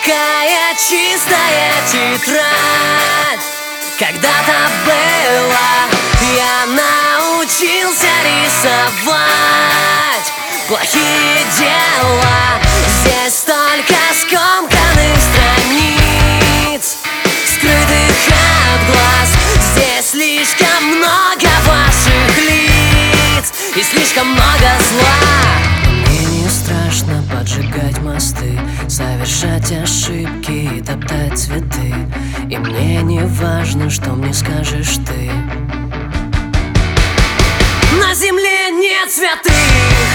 Какая чистая тетрадь когда-то была. Я научился рисовать плохие дела. Здесь столько скомканных страниц, скрытых от глаз. Здесь слишком много ваших лиц и слишком много зла. Мне не страшно поджигать мосты, совершать ошибки и топтать цветы. И мне не важно, что мне скажешь ты. На земле нет святых,